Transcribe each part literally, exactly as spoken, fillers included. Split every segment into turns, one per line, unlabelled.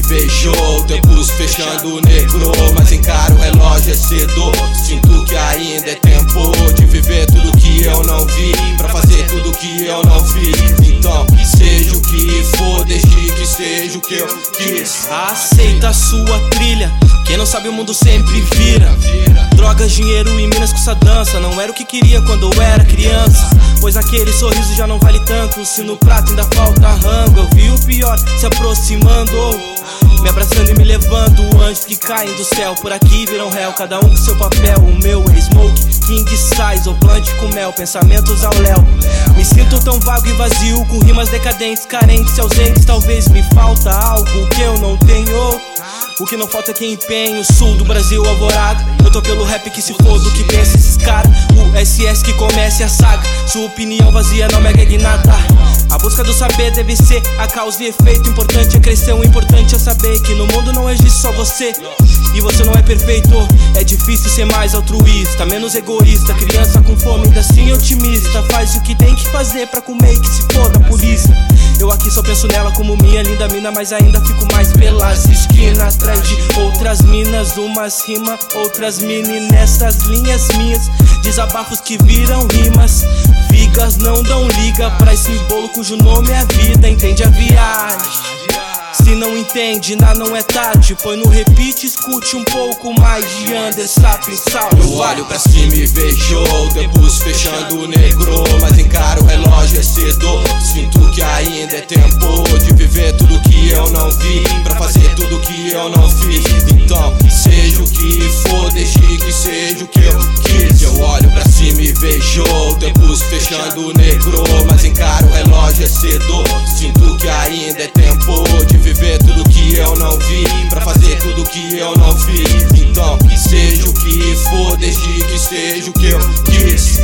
beijou, tempos fechando negro, mas encaro o relógio é cedo. Sinto que ainda é tempo de viver tudo que eu não vi, pra fazer tudo que eu não fiz. Então seja o que for, desde que seja o que eu quis.
Aceita a sua trilha, quem não sabe o mundo sempre vira. Drogas, dinheiro e minas com essa dança não era o que queria quando eu era criança, pois aquele sorriso já não vale tanto se no prato ainda falta rango. Eu vi o pior se aproximando, me abraçando e me levando. Anjos que caem do céu, por aqui viram réu, cada um com seu papel. O meu é smoke, king size, ou plante com mel, pensamentos ao léu. Me sinto tão vago e vazio, com rimas decadentes, carentes e ausentes. Talvez me falta algo que eu não tenho. O que não falta é que empenho, sul do Brasil alvorada. Eu tô pelo rap que se foda o que pensa esses caras. O S S que comece a saga, sua opinião vazia não me agregue nada. A busca do saber deve ser a causa e efeito. Importante é crescer, o importante é saber que no mundo não existe só você. E você não é perfeito, é difícil ser mais altruísta, menos egoísta. Criança com fome, ainda assim otimista. Faz o que tem que fazer pra comer e que se foda a polícia. Eu aqui só penso nela como minha linda mina, mas ainda fico mais pelas esquinas, atrás de outras minas, umas rima, outras mini nessas linhas minhas. Desabafos que viram rimas, vigas não dão liga pra esse bolo cujo nome é vida. Entende a viagem? Se não entende, nada não é tarde. Põe no repeat, escute um pouco mais de Anderson Sapinçal.
Eu olho pra cima e vejo tempos fechando negro, mas encaro o relógio é cedo. Sinto que ainda é tempo de viver tudo que eu não vi, pra fazer tudo que eu não fiz. Então seja o que for, desde que seja o que eu quis. Eu olho pra cima e vejo tempos fechando negro, mas encaro o relógio é cedo. Sinto que ainda é tempo de viver tudo que eu não vi, pra fazer tudo que eu não fiz. Então seja o que for, desde que seja o que eu quis.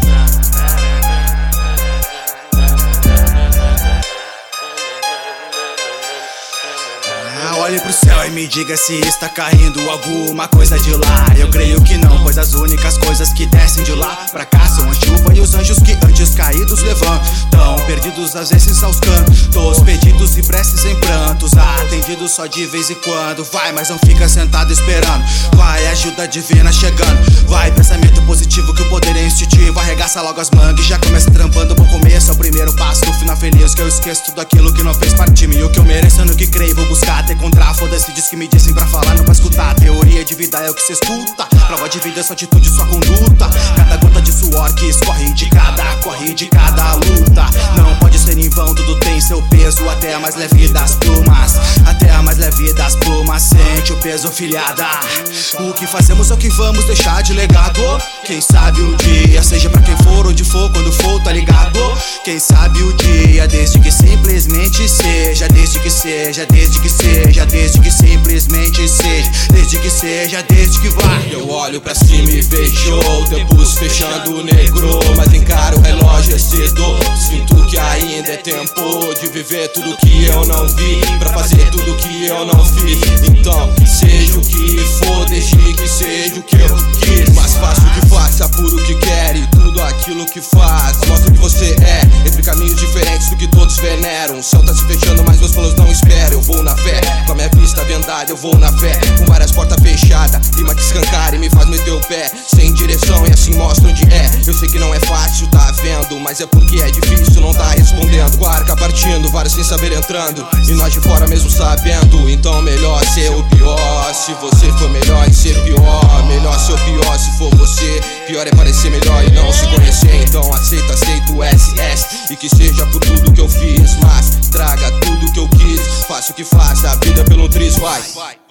Olhe pro céu e me diga se está caindo alguma coisa de lá. Eu creio que não, pois as únicas coisas que descem de lá pra cá são a chuva e os anjos que antes caídos levantam, perdidos às vezes aos cantos, pedidos e preces em prantos, atendidos só de vez em quando. Vai, mas não fica sentado esperando. Vai, ajuda divina chegando. Vai, pensamento positivo que o poder é instintivo. Arregaça logo as mangas e já começa trampando. Bom começo é o primeiro passo, no final feliz que eu esqueço tudo aquilo que não fez parte de mim. O que eu mereço é no que creio, vou buscar, ter contra. Foda-se, diz que me dizem pra falar, não pra escutar. Teoria de vida é o que cê escuta, prova de vida é sua atitude, sua conduta. Cada gota de suor que escorre de cada, corre de cada luta. Não pode ser em vão, tudo tem seu peso, até a mais leve das plumas. Até a mais leve das plumas, sente o peso, filhada. O que fazemos é o que vamos deixar de legado. Quem sabe um dia, seja pra quem for, onde for, quando for, tá ligado? Quem sabe o dia, desde que simplesmente seja, desde que seja, desde que seja, desde que simplesmente seja, desde que seja, desde que vai.
Eu olho pra cima e vejo tempos fechando negro, mas encaro o relógio é cedo. Sinto que ainda é tempo de viver tudo que eu não vi, pra fazer tudo que eu não fiz. Então seja o que for, desde que seja o que eu quis. Mas faça o que faça por o que quer e tudo aquilo que faz mostra o que você é, entre caminhos diferentes do que todos veneram. O céu tá se fechando, mas meus planos não esperam. Eu vou na fé, com a minha vista vendada, eu vou na fé, com várias portas fechadas, rima que escancara e me faz meter o pé, sem direção e assim mostra onde é. Eu sei que não é fácil, tá vendo, mas é porque é difícil, não tá respondendo. Com a arca partindo, vários sem saber entrando, e nós de fora mesmo sabendo. Então melhor ser o pior, se você for melhor em ser pior. Melhor ser o pior se for você, pior é parecer melhor e não se conhecer. Então aceita, aceita o S S, e que seja por tudo que eu fiz, mas traga tudo que eu quis. Faça o que faça, a vida pelo triz vai.